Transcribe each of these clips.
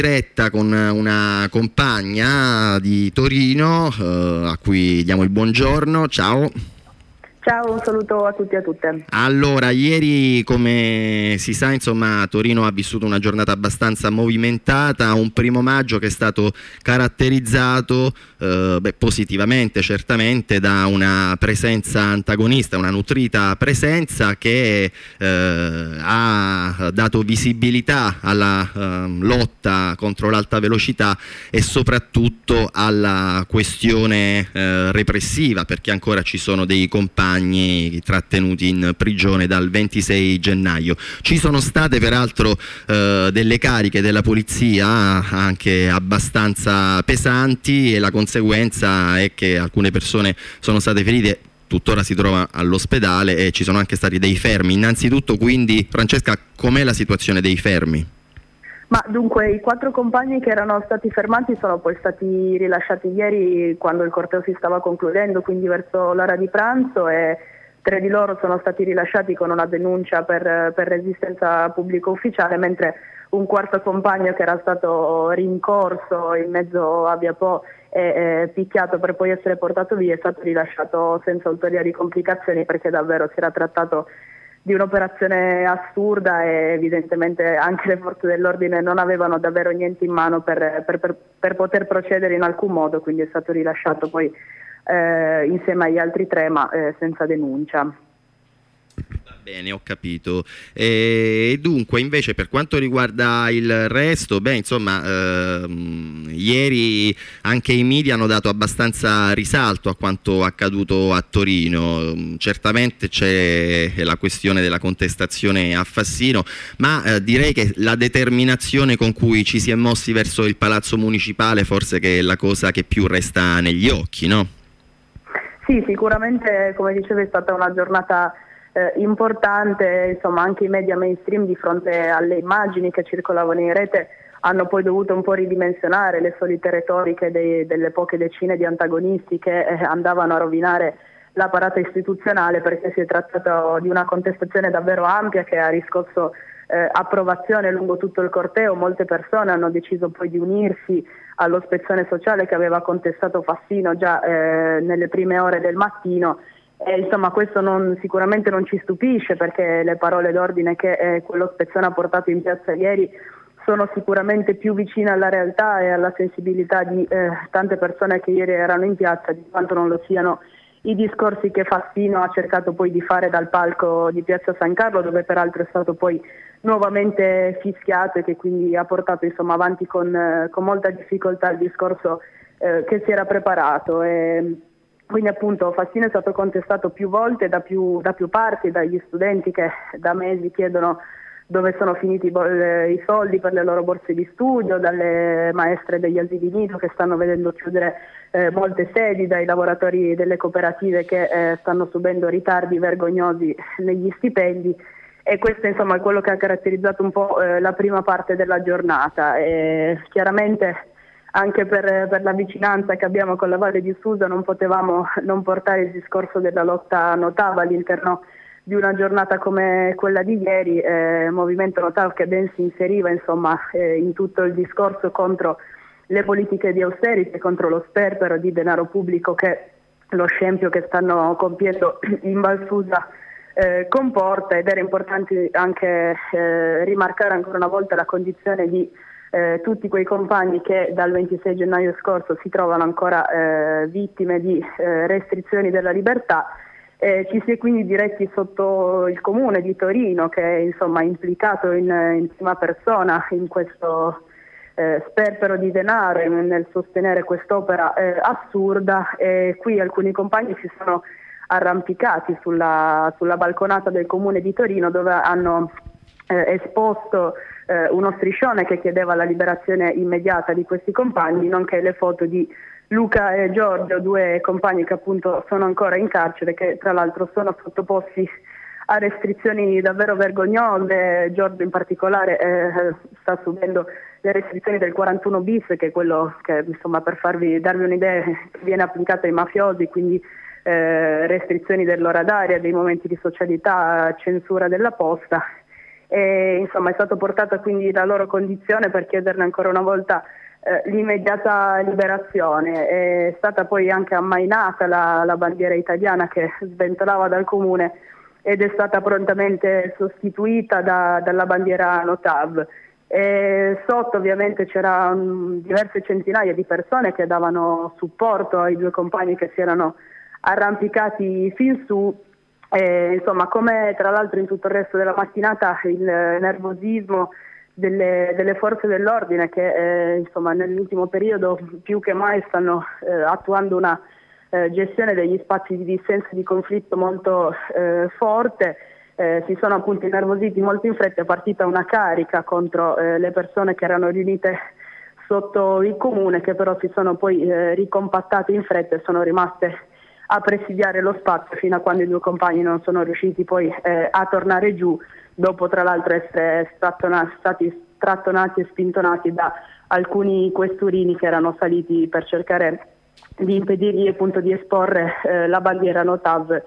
diretta con una compagna di Torino a cui diamo il buongiorno. Ciao. Ciao, un saluto a tutti e a tutte. Allora, ieri, come si sa, insomma, Torino ha vissuto una giornata abbastanza movimentata, un 1° maggio che è stato caratterizzato positivamente, certamente, da una presenza antagonista, una nutrita presenza che ha dato visibilità alla lotta contro l'alta velocità e soprattutto alla questione repressiva, perché ancora ci sono dei compagni trattenuti in prigione dal 26 gennaio. Ci sono state peraltro delle cariche della polizia anche abbastanza pesanti, e la conseguenza è che alcune persone sono state ferite, tuttora si trova all'ospedale, e ci sono anche stati dei fermi. Innanzitutto, quindi, Francesca, com'è la situazione dei fermi? Ma dunque, i 4 compagni che erano stati fermati sono poi stati rilasciati ieri quando il corteo si stava concludendo, quindi verso l'ora di pranzo, e 3 di loro sono stati rilasciati con una denuncia per resistenza pubblico ufficiale, mentre un 4° compagno che era stato rincorso in mezzo a Via Po e picchiato per poi essere portato via è stato rilasciato senza ulteriori complicazioni, perché davvero si era trattato di un'operazione assurda e evidentemente anche le forze dell'ordine non avevano davvero niente in mano per poter procedere in alcun modo, quindi è stato rilasciato poi insieme agli altri 3, ma senza denuncia. Bene, ho capito. E dunque, invece, per quanto riguarda il resto, ieri anche i media hanno dato abbastanza risalto a quanto accaduto a Torino. Certamente c'è la questione della contestazione a Fassino, ma direi che la determinazione con cui ci si è mossi verso il Palazzo Municipale forse che è la cosa che più resta negli occhi, no? Sì, sicuramente, come dicevi, è stata una giornata importante. Insomma, anche i media mainstream, di fronte alle immagini che circolavano in rete, hanno poi dovuto un po' ridimensionare le solite retoriche delle poche decine di antagonisti che andavano a rovinare l'apparato istituzionale, perché si è trattato di una contestazione davvero ampia che ha riscosso approvazione lungo tutto il corteo. Molte persone hanno deciso poi di unirsi allo spezzone sociale che aveva contestato Fassino già nelle prime ore del mattino. E insomma, questo sicuramente non ci stupisce, perché le parole d'ordine che quello spezzone ha portato in piazza ieri sono sicuramente più vicine alla realtà e alla sensibilità di tante persone che ieri erano in piazza, di quanto non lo siano i discorsi che Fassino ha cercato poi di fare dal palco di Piazza San Carlo, dove peraltro è stato poi nuovamente fischiato, e che quindi ha portato avanti con molta difficoltà il discorso che si era preparato. Quindi appunto Fassino è stato contestato più volte da più parti, dagli studenti che da mesi chiedono dove sono finiti i soldi per le loro borse di studio, dalle maestre degli asili nido che stanno vedendo chiudere molte sedi, dai lavoratori delle cooperative che stanno subendo ritardi vergognosi negli stipendi. E questo insomma è quello che ha caratterizzato un po' la prima parte della giornata. Chiaramente anche per la vicinanza che abbiamo con la Valle di Susa non potevamo non portare il discorso della lotta Notav all'interno di una giornata come quella di ieri. Movimento Notav che ben si inseriva in tutto il discorso contro le politiche di austerity, contro lo sperpero di denaro pubblico che lo scempio che stanno compiendo in Val Susa comporta. Ed era importante anche rimarcare ancora una volta la condizione di tutti quei compagni che dal 26 gennaio scorso si trovano ancora vittime di restrizioni della libertà. Ci si è quindi diretti sotto il comune di Torino, che è implicato in prima persona in questo sperpero di denaro e nel sostenere quest'opera assurda. E qui alcuni compagni si sono arrampicati sulla balconata del comune di Torino, dove hanno esposto uno striscione che chiedeva la liberazione immediata di questi compagni, nonché le foto di Luca e Giorgio, 2 compagni che appunto sono ancora in carcere, che tra l'altro sono sottoposti a restrizioni davvero vergognose. Giorgio in particolare sta subendo le restrizioni del 41 bis, che è quello che per darvi un'idea viene applicato ai mafiosi, quindi restrizioni dell'ora d'aria, dei momenti di socialità, censura della posta. e insomma è stato portato quindi la loro condizione per chiederne ancora una volta l'immediata liberazione. È stata poi anche ammainata la bandiera italiana che sventolava dal comune ed è stata prontamente sostituita dalla bandiera Notav. E sotto ovviamente c'erano diverse centinaia di persone che davano supporto ai due compagni che si erano arrampicati fin su. Insomma, come tra l'altro in tutto il resto della mattinata, il nervosismo delle forze dell'ordine che insomma nell'ultimo periodo più che mai stanno attuando una gestione degli spazi di dissenso e di conflitto molto forte, si sono appunto innervositi molto in fretta. È partita una carica contro le persone che erano riunite sotto il comune, che però si sono poi ricompattate in fretta e sono rimaste a presidiare lo spazio fino a quando i due compagni non sono riusciti poi a tornare giù, dopo tra l'altro essere stati strattonati e spintonati da alcuni questurini che erano saliti per cercare di impedirgli appunto di esporre la bandiera Notav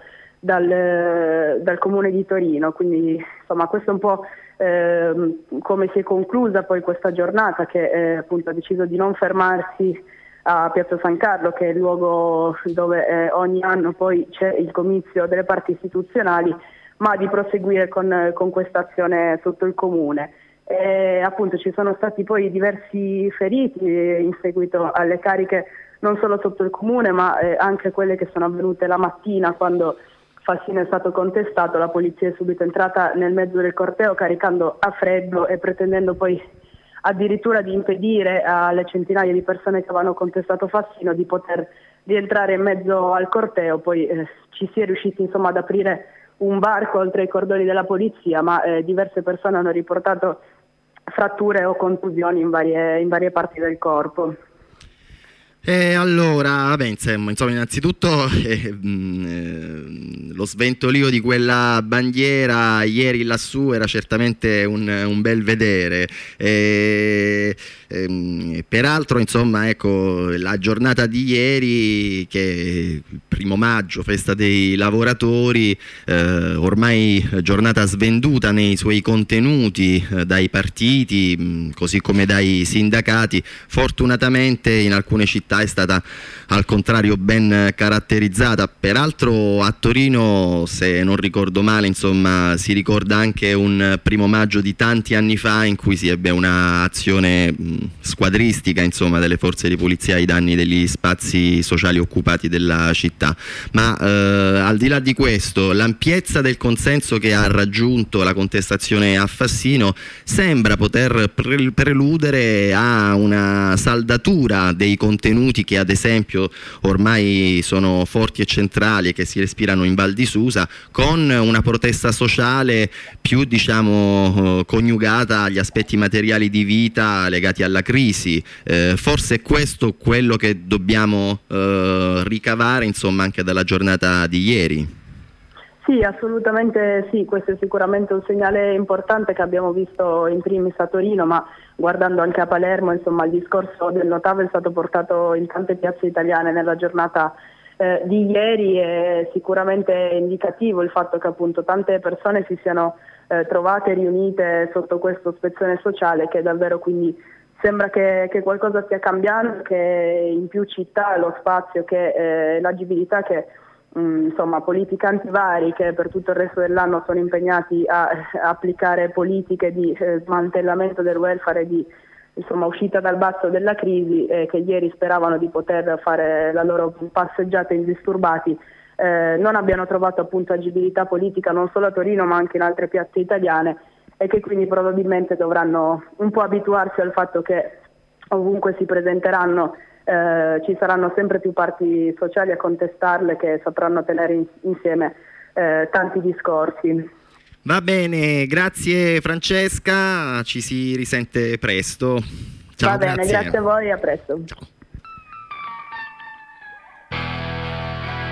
dal comune di Torino. Quindi insomma questo è un po' come si è conclusa poi questa giornata, che appunto ha deciso di non fermarsi a Piazza San Carlo, che è il luogo dove ogni anno poi c'è il comizio delle parti istituzionali, ma di proseguire con questa azione sotto il comune. Appunto ci sono stati poi diversi feriti in seguito alle cariche non solo sotto il comune, ma anche quelle che sono avvenute la mattina quando Fassino è stato contestato. La polizia è subito entrata nel mezzo del corteo caricando a freddo e pretendendo poi addirittura di impedire alle centinaia di persone che avevano contestato Fassino di poter rientrare in mezzo al corteo. Poi ci si è riusciti insomma ad aprire un varco oltre i cordoni della polizia, ma diverse persone hanno riportato fratture o contusioni in varie parti del corpo. Allora, vabbè, insomma, innanzitutto lo sventolio di quella bandiera ieri lassù era certamente un bel vedere. Peraltro, insomma, ecco, la giornata di ieri, che il 1° maggio, festa dei lavoratori, ormai giornata svenduta nei suoi contenuti dai partiti, così come dai sindacati, fortunatamente in alcune città è stata al contrario ben caratterizzata. Peraltro a Torino, se non ricordo male, insomma, si ricorda anche un 1° maggio di tanti anni fa in cui si ebbe un'azione squadristica, insomma, delle forze di polizia ai danni degli spazi sociali occupati della città. Ma al di là di questo, l'ampiezza del consenso che ha raggiunto la contestazione a Fassino sembra poter preludere a una saldatura dei contenuti che ad esempio ormai sono forti e centrali e che si respirano in Val di Susa, con una protesta sociale più, diciamo, coniugata agli aspetti materiali di vita legati alla crisi. Forse è questo quello che dobbiamo ricavare, insomma, anche dalla giornata di ieri. Sì, assolutamente sì, questo è sicuramente un segnale importante che abbiamo visto in primis a Torino, ma guardando anche a Palermo, insomma, il discorso del Notav è stato portato in tante piazze italiane nella giornata di ieri. È sicuramente indicativo il fatto che appunto tante persone si siano trovate riunite sotto questo spezzone sociale, che davvero quindi sembra che qualcosa stia cambiando, che in più città lo spazio, che l'agibilità che insomma politicanti vari che per tutto il resto dell'anno sono impegnati a applicare politiche di smantellamento del welfare e di insomma uscita dal basso della crisi, che ieri speravano di poter fare la loro passeggiata indisturbati, non abbiano trovato appunto agibilità politica non solo a Torino ma anche in altre piazze italiane, e che quindi probabilmente dovranno un po' abituarsi al fatto che ovunque si presenteranno ci saranno sempre più parti sociali a contestarle, che sapranno tenere insieme tanti discorsi. Va bene, grazie Francesca, ci si risente presto. Ciao, Va bene, grazie a voi, a presto. Ciao.